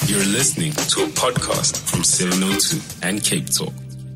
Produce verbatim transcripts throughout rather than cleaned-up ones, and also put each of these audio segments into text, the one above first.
You're listening to a podcast from seven oh two and Cape Talk.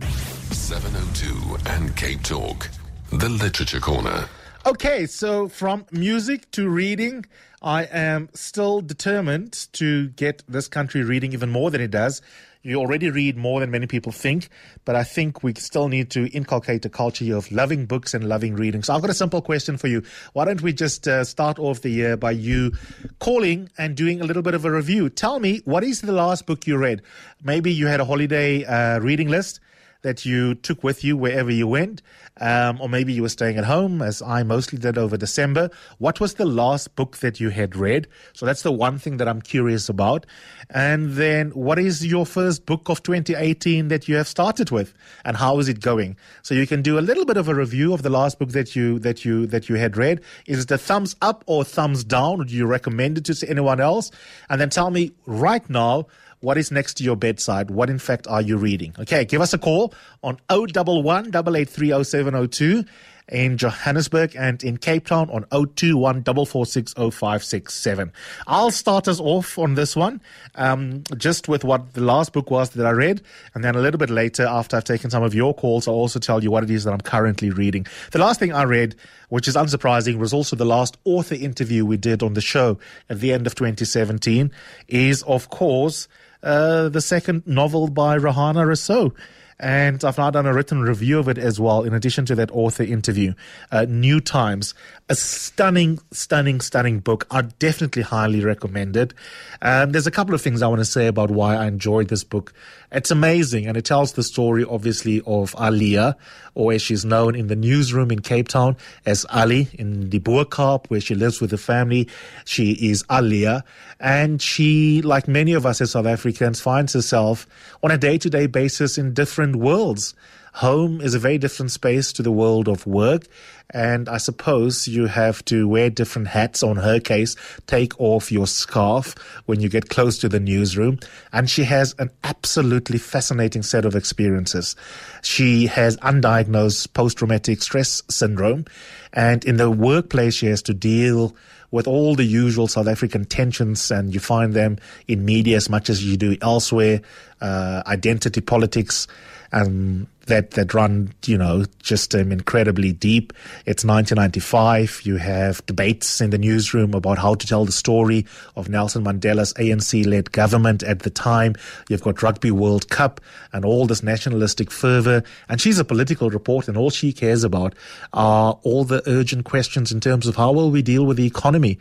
seven oh two and Cape Talk, the Literature Corner. Okay, so from music to reading, I am still determined to get this country reading even more than it does. You already read more than many people think, but I think we still need to inculcate a culture of loving books and loving reading. So I've got a simple question for you. Why don't we just uh, start off the year by you calling and doing a little bit of a review? Tell me, what is the last book you read? Maybe you had a holiday uh, reading list that you took with you wherever you went, um, or maybe you were staying at home, as I mostly did over December. What was the last book that you had read? So that's the one thing that I'm curious about. And then what is your first book of twenty eighteen that you have started with, and how is it going? So you can do a little bit of a review of the last book that you that you that you had read. Is it a thumbs up or thumbs down? Or do you recommend it to anyone else? And then tell me right now, what is next to your bedside? What, in fact, are you reading? Okay, give us a call on oh one one, eight eight three, oh seven oh two in Johannesburg, and in Cape Town on oh two one, four four six, oh five six seven. I'll start us off on this one, um, just with what the last book was that I read, and then a little bit later, after I've taken some of your calls, I'll also tell you what it is that I'm currently reading. The last thing I read, which is unsurprising, was also the last author interview we did on the show at the end of twenty seventeen, is, of course, Uh, the second novel by Rahana Rousseau. And I've now done a written review of it as well, in addition to that author interview. Uh, New Times, a stunning, stunning, stunning book. I definitely highly recommend it. Um, there's a couple of things I want to say about why I enjoyed this book. It's amazing, and it tells the story, obviously, of Alia, or as she's known in the newsroom in Cape Town as Ali, in the Boerkaap, where she lives with the family. She is Alia, and she, like many of us as South Africans, finds herself on a day-to-day basis in different worlds. Home is a very different space to the world of work, and I suppose you have to wear different hats. On her case, take off your scarf when you get close to the newsroom, and she has an absolutely fascinating set of experiences. She has undiagnosed post-traumatic stress syndrome, and in the workplace she has to deal with all the usual South African tensions, and you find them in media as much as you do elsewhere, uh, identity politics, um, that, that run, you know, just um, incredibly deep. It's nineteen ninety-five. You have debates in the newsroom about how to tell the story of Nelson Mandela's A N C-led government at the time. You've got Rugby World Cup and all this nationalistic fervor. And she's a political reporter, and all she cares about are all the urgent questions in terms of how will we deal with the economy,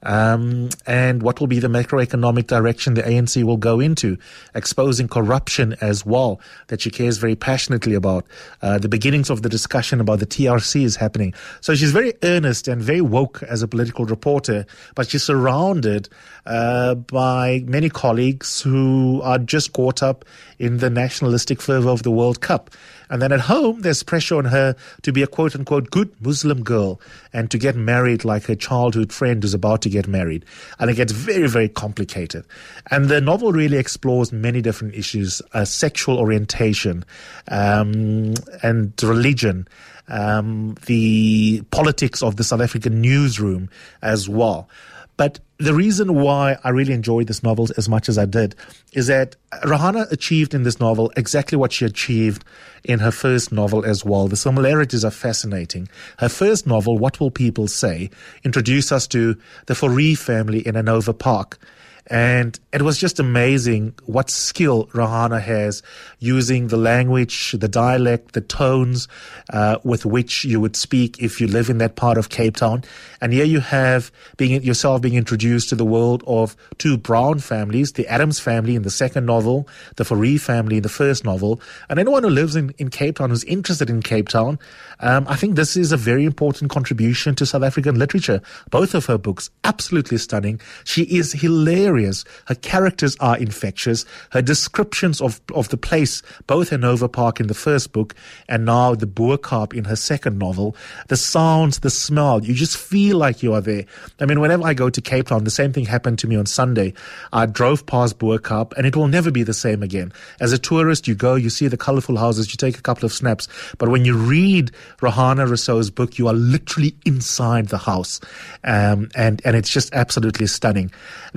um, and what will be the macroeconomic direction the A N C will go into, exposing corruption as well, that she cares very passionately about. Uh, the beginnings of the discussion about the T R C is happening. So she's very earnest and very woke as a political reporter, but she's surrounded uh, by many colleagues who are just caught up in the nationalistic fervor of the World Cup. And then at home, there's pressure on her to be a quote-unquote good Muslim girl and to get married like her childhood friend who's about to get married. And it gets very, very complicated. And the novel really explores many different issues, uh, sexual orientation, um, and religion, um, the politics of the South African newsroom as well. But the reason why I really enjoyed this novel as much as I did is that Rahana achieved in this novel exactly what she achieved in her first novel as well. The similarities are fascinating. Her first novel, What Will People Say?, introduced us to the Fourie family in Hanover Park. And it was just amazing what skill Rahana has using the language, the dialect, the tones uh, with which you would speak if you live in that part of Cape Town. And here you have being yourself being introduced to the world of two Brown families, the Adams family in the second novel, the Fourie family in the first novel. And anyone who lives in, in Cape Town, who's interested in Cape Town, um, I think this is a very important contribution to South African literature. Both of her books, absolutely stunning. She is hilarious. Her characters are infectious. Her descriptions of, of the place, both Hanover Park in the first book and now the Boerkaap in her second novel, the sounds, the smell, you just feel like you are there. I mean, whenever I go to Cape Town, the same thing happened to me on Sunday. I drove past Boerkaap and it will never be the same again. As a tourist, you go, you see the colorful houses, you take a couple of snaps. But when you read Rahana Rousseau's book, you are literally inside the house. Um, and, and it's just absolutely stunning. There are also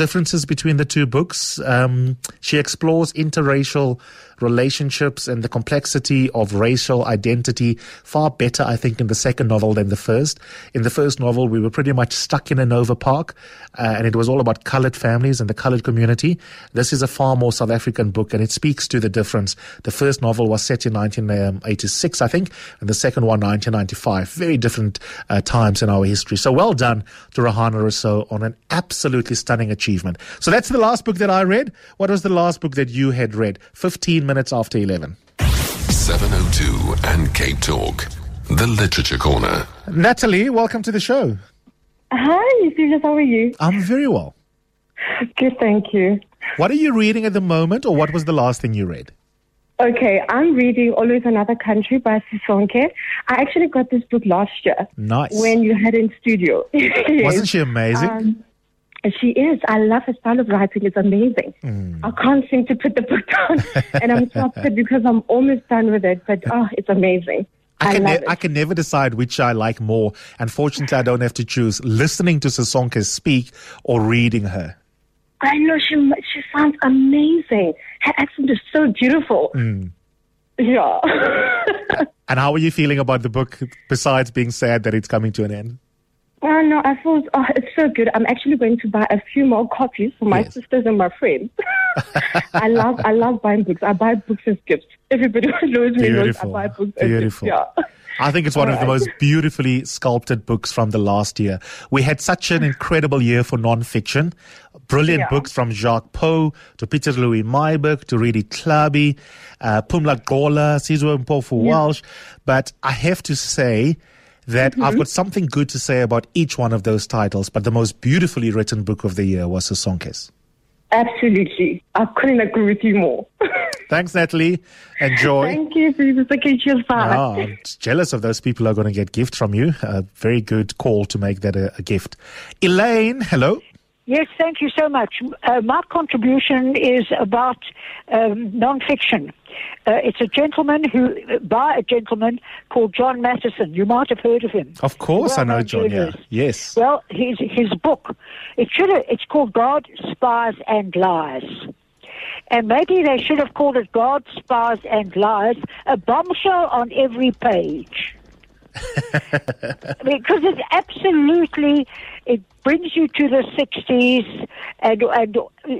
differences between the two books. Um, she explores interracial relationships and the complexity of racial identity far better, I think, in the second novel than the first. In the first novel, we were pretty much stuck in a Nova Park, uh, and it was all about coloured families and the coloured community. This is a far more South African book, and it speaks to the difference. The first novel was set in nineteen eighty-six, I think, and the second one, nineteen ninety-five. Very different uh, times in our history. So well done to Rahana Rousseau on an absolutely stunning achievement. So that's the last book that I read. What was the last book that you had read? fifteen minutes after eleven. seven oh two and Cape Talk, the Literature Corner. Natalie, welcome to the show. Hi, Eusebius, how are you? I'm very well. Good, thank you. What are you reading at the moment, or what was the last thing you read? Okay, I'm reading Always Another Country by Sisonke. I actually got this book last year. Nice. When you had in studio. Yes. Wasn't she amazing? Um, she is. I love her style of writing. It's amazing. Mm. I can't seem to put the book down. And I'm so upset because I'm almost done with it. But, oh, it's amazing. I can, I, ne- it. I can never decide which I like more. Unfortunately, I don't have to choose listening to Sisonke speak or reading her. I know. She she sounds amazing. Her accent is so beautiful. Mm. Yeah. And how are you feeling about the book, besides being sad that it's coming to an end? Oh, no, I feel oh, it's so good. I'm actually going to buy a few more copies for my yes. sisters and my friends. I love I love buying books. I buy books as gifts. Everybody who knows me knows I buy books as Beautiful. gifts. Yeah. I think it's one All of the right. most beautifully sculpted books from the last year. We had such an incredible year for non-fiction. Brilliant Yeah. books from Jacques Poe to Peter Louis Meiberg to Redi Tlhabi, uh, Pumla Gola, Sizwe Mpofu Walsh. But I have to say that Mm-hmm. I've got something good to say about each one of those titles, but the most beautifully written book of the year was Sisonke's. Absolutely. I couldn't agree with you more. Thanks, Natalie. Enjoy. Thank you. Jesus. Okay, cheers. Bye. Oh, I'm jealous of those people who are going to get gifts from you. A very good call to make that a, a gift. Elaine, hello. Yes, thank you so much. Uh, my contribution is about um, non-fiction. Uh, it's a gentleman who, by a gentleman called John Matheson. You might have heard of him. Of course, I know Well-known John. Yeah. journalist. Yes. Well, his his book, it should have, it's called God, Spies and Lies. And maybe they should have called it God, Spies and Lies, a bombshell on every page. Because it's absolutely, it brings you to the sixties and, and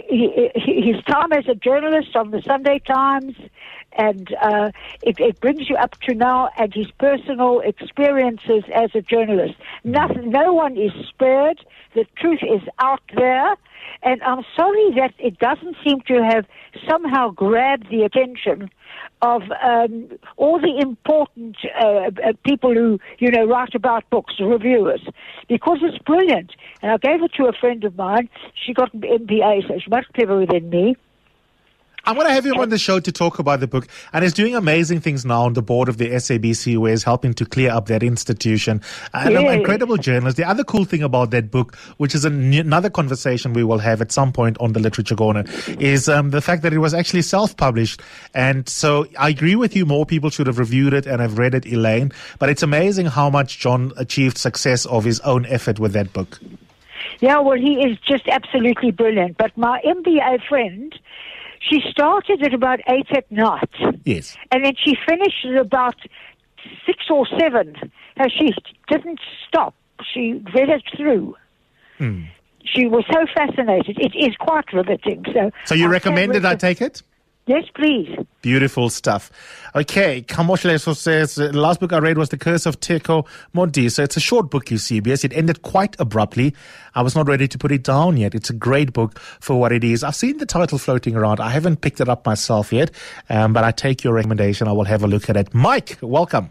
his time as a journalist on the Sunday Times, and uh, it, it brings you up to now and his personal experiences as a journalist. Nothing, no one is spared. The truth is out there. And I'm sorry that it doesn't seem to have somehow grabbed the attention of um, all the important uh, uh, people who, you know, write about books, reviewers, because it's brilliant. And I gave it to a friend of mine. She got an M B A, so she's much cleverer than me. I'm going to have him on the show to talk about the book. And he's doing amazing things now on the board of the S A B C, where he's helping to clear up that institution. And an Yes. incredible journalist. The other cool thing about that book, which is an, another conversation we will have at some point on the Literature Corner, is um, the fact that it was actually self-published. And so I agree with you, more people should have reviewed it and have read it, Elaine. But it's amazing how much John achieved success of his own effort with that book. Yeah, well, he is just absolutely brilliant. But my M B A friend, she started at about eight at night. Yes. And then she finished at about six or seven. And she didn't stop. She read it through. Hmm. She was so fascinated. It is quite riveting. So, So you I recommend it, I can't take it? Yes, please. Beautiful stuff. Okay, Kamoshleso says, the last book I read was The Curse of Teko Modi. So it's a short book, Eusebius. It ended quite abruptly. I was not ready to put it down yet. It's a great book for what it is. I've seen the title floating around. I haven't picked it up myself yet, um, but I take your recommendation. I will have a look at it. Mike, welcome.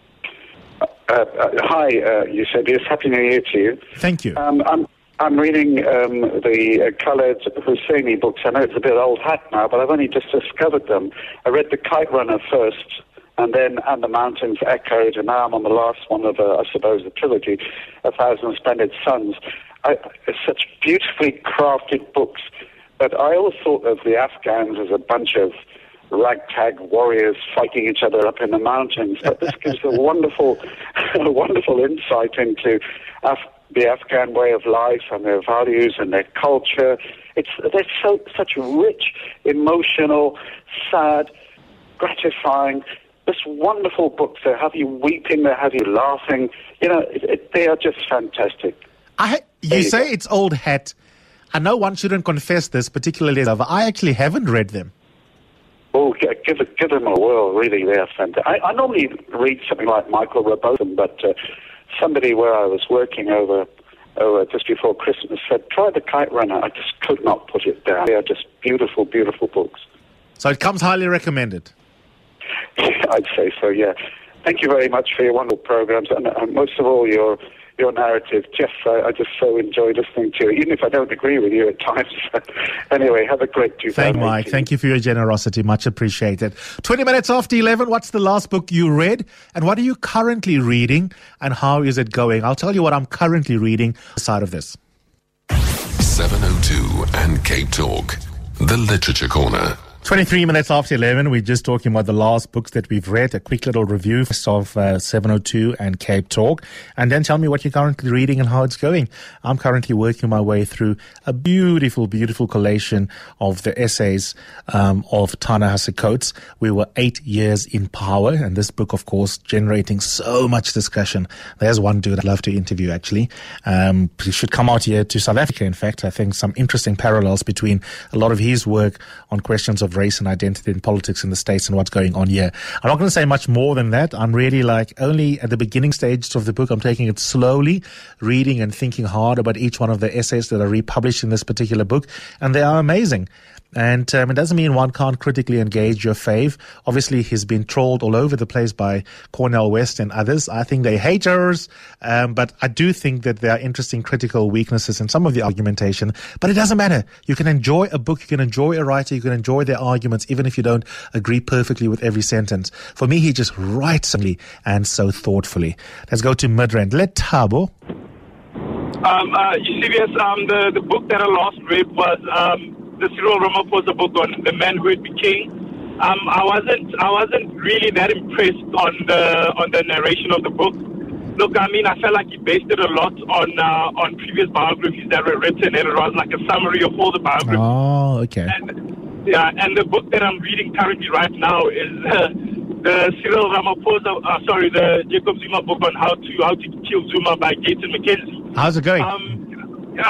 Uh, uh, hi, uh, Eusebius. Happy New Year to you. Thank you. Um, I'm I'm reading um, the uh, Khaled Hosseini books. I know it's a bit old hat now, but I've only just discovered them. I read The Kite Runner first, and then And the Mountains Echoed, and now I'm on the last one of, uh, I suppose, the trilogy, A Thousand Splendid Suns. I, it's such beautifully crafted books, but I always thought of the Afghans as a bunch of ragtag warriors fighting each other up in the mountains. But this gives a wonderful, a wonderful insight into Af- the Afghan way of life and their values and their culture. It's they're so such rich, emotional, sad, gratifying, just wonderful books. They have you weeping, they have you laughing. You know, it, it, they are just fantastic. I you, you say go. It's old hat. I know one shouldn't confess this, particularly over. I actually haven't read them. Oh, give it, give them a whirl. Really, they are fantastic. I, I normally read something like Michael Robotham, but uh, somebody where I was working over, over just before Christmas said, try The Kite Runner. I just could not put it down. They are just beautiful, beautiful books. So it comes highly recommended. I'd say so, yeah. Thank you very much for your wonderful programs, and, and most of all, your your narrative. Jeff, I, I just so enjoy listening to you, even if I don't agree with you at times. Anyway, have a great two thousand eighteen. Thank you, Mike. Thank you for your generosity. Much appreciated. twenty minutes after eleven, what's the last book you read? And what are you currently reading? And how is it going? I'll tell you what I'm currently reading aside of this. seven oh two and Cape Talk, the Literature Corner. twenty-three minutes after eleven, we're just talking about the last books that we've read, a quick little review of uh, seven oh two and Cape Talk, and then tell me what you're currently reading and how it's going. I'm currently working my way through a beautiful, beautiful collation of the essays um, of Ta-Nehisi Coates. We were eight years in power, and this book, of course, generating so much discussion. There's one dude I'd love to interview, actually. Um, he should come out here to South Africa, in fact. I think some interesting parallels between a lot of his work on questions of race and identity and politics in the States and what's going on here. I'm not going to say much more than that. I'm really like only at the beginning stages of the book. I'm taking it slowly, reading and thinking hard about each one of the essays that are republished in this particular book, and they are amazing. And um, it doesn't mean one can't critically engage your fave. Obviously, he's been trolled all over the place by Cornel West and others. I think they're haters, um, but I do think that there are interesting critical weaknesses in some of the argumentation. But it doesn't matter. You can enjoy a book, you can enjoy a writer, you can enjoy their arguments, even if you don't agree perfectly with every sentence. For me, he just writes simply and so thoughtfully. Let's go to Midrand. Let Thabo. Um, uh, you see, yes, um, the, the book that I last read was... Um, the Cyril Ramaphosa book on The Man Who Would Be King. Um, I wasn't, I wasn't really that impressed on the on the narration of the book. Look, I mean, I felt like he based it a lot on uh, on previous biographies that were written, and it was like a summary of all the biographies. Oh, okay. And, yeah, and the book that I'm reading currently right now is uh, the Cyril Ramaphosa, uh, sorry, the Jacob Zuma book on how to how to kill Zuma by Gaten McKenzie. How's it going? Um, Yeah,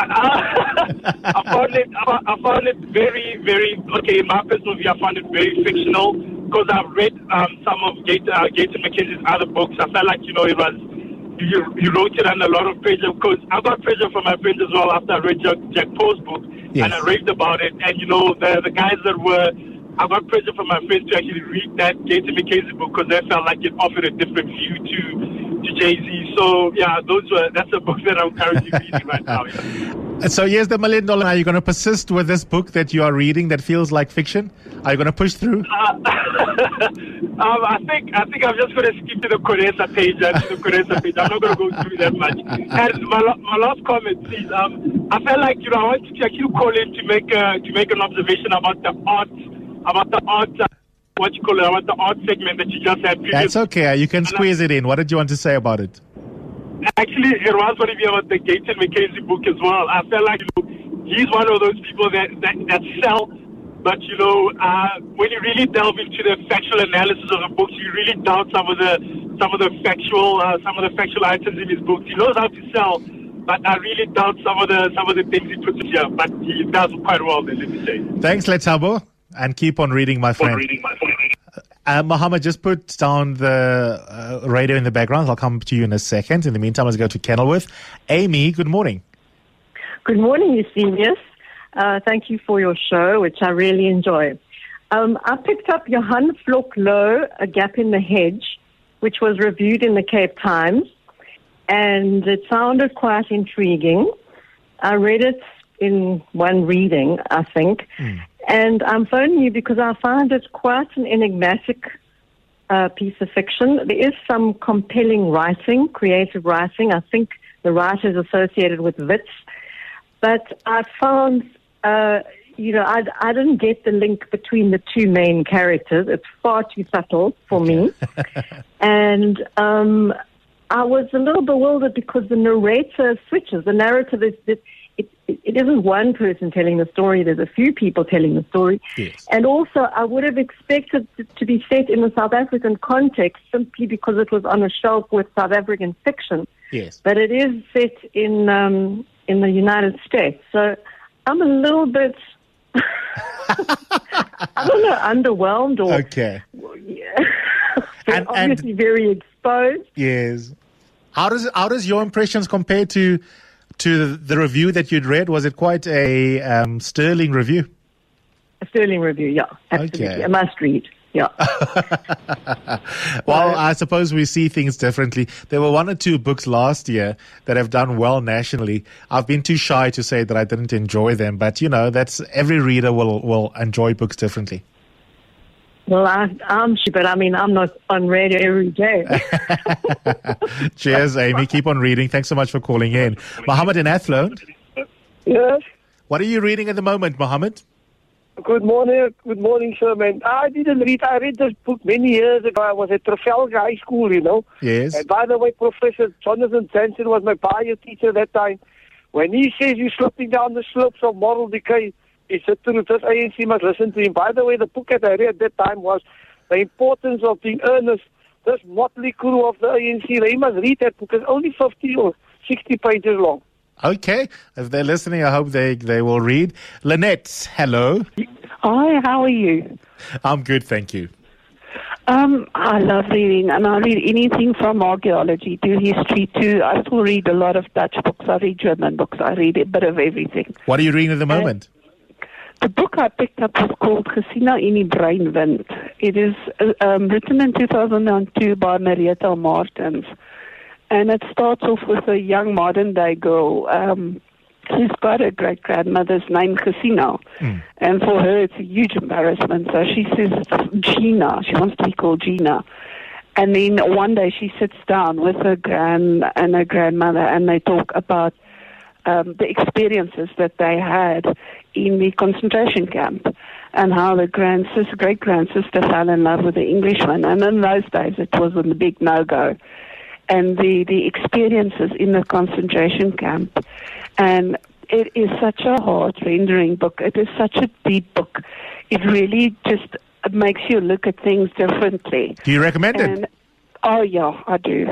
I found it. I found it very, very okay. In my personal view, I found it very fictional because I've read um, some of Gaten, uh, Gaten McKenzie's other books. I felt like you know it was you, you wrote it under a lot of pressure because I got pressure from my friends as well after I read Jack, Jack Poe's book, yes. And I raved about it. And you know the the guys that were. I got pressure from my friends to actually read that Gaten McKenzie book because they felt like it offered a different view to to Jay-Z. So yeah, those were that's a book that I'm currently reading right now. Yeah. So here's the million dollar. Are you going to persist with this book that you are reading that feels like fiction? Are you going to push through? Uh, um, I think I think I'm just going to skip to the Kodesa page. And to the Kodesa page. I'm not going to go through that much. And my my last comment, please. Um, I felt like you know I wanted to actually call in to make a, to make an observation about the art. About the art, uh, what you call it, about the art segment that you just had previously. That's okay. You can squeeze it in. What did you want to say about it? Actually, it was going to be about the Gaten McKenzie book as well. I felt like you know, he's one of those people that, that, that sell, but you know, uh, when you really delve into the factual analysis of the books, you really doubt some of the some of the factual uh, some of the factual items in his books. He knows how to sell, but I really doubt some of the some of the things he puts here. But he does quite well, let me say. Thanks, Lethabo. And keep on reading, my friend. Reading, my friend. Uh, Mohammed, just put down the uh, radio in the background. I'll come to you in a second. In the meantime, let's go to Kenilworth. Amy, good morning. Good morning, Eusebius. Uh, thank you for your show, which I really enjoy. Um, I picked up Johan Vlok Louw, A Gap in the Hedge, which was reviewed in the Cape Times, and it sounded quite intriguing. I read it in one reading, I think. Mm. And I'm phoning you because I find it quite an enigmatic uh, piece of fiction. There is some compelling writing, creative writing. I think the writer is associated with Wits. But I found, uh, you know, I, I didn't get the link between the two main characters. It's far too subtle for me. and um, I was a little bewildered because the narrator switches. The narrative is that it, it, it isn't one person telling the story. There's a few people telling the story. Yes. And also, I would have expected it to be set in a South African context simply because it was on a shelf with South African fiction. Yes. But it is set in um, in the United States. So I'm a little bit, I don't know, underwhelmed or... Okay. Yeah. And- obviously and- very exposed. Yes. How does how does your impressions compare to to the, the review that you'd read? Was it quite a um, sterling review? A sterling review, yeah, absolutely. Okay. A must read, yeah. Well, I suppose we see things differently. There were one or two books last year that have done well nationally. I've been too shy to say that I didn't enjoy them, but you know, that's every reader will will enjoy books differently. Well, I, I'm sure, but I mean, I'm not on radio every day. Cheers, Amy. Keep on reading. Thanks so much for calling in. Mohammed in Athlone. Yes. What are you reading at the moment, Mohammed? Good morning. Good morning, sir, man. I didn't read. I read this book many years ago. I was at Trafalgar High School, you know. Yes. And by the way, Professor Jonathan Jansen was my bio teacher at that time. When he says you're slipping down the slopes of moral decay, it's the truth. This A N C must listen to him. By the way, the book that I read at that time was The Importance of Being Earnest. This motley crew of the A N C, they must read that book. It's only fifty or sixty pages long. Okay. If they're listening, I hope they, they will read. Lynette, hello. Hi, how are you? I'm good, thank you. Um, I love reading, and I read anything from archaeology to history to, I still read a lot of Dutch books. I read German books. I read a bit of everything. What are you reading at the moment? The book I picked up was called Gesina in die Breinwind. It is uh, um, written in two thousand two by Marietta Martens. And it starts off with a young modern-day girl um, who's got a great-grandmother's name, Gesina. Mm. And for her, it's a huge embarrassment. So she says Gina. She wants to be called Gina. And then one day she sits down with her gran and her grandmother, and they talk about um, the experiences that they had in the concentration camp and how the grand-sister, great-grandsister fell in love with the Englishman. And in those days, it was a big no-go. And the, the experiences in the concentration camp. And it is such a heart-rendering book. It is such a deep book. It really just makes you look at things differently. Do you recommend and, it? Oh, yeah, I do.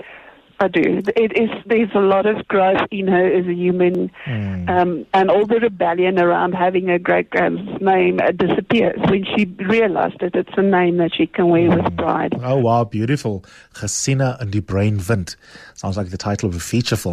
I do. It is. There's a lot of growth in her as a human, mm. um, and all the rebellion around having her great-grand's name uh, disappears when she realized that it's a name that she can wear mm. with pride. Oh, wow, beautiful. Gesina in die Breinwind. Sounds like the title of a feature film.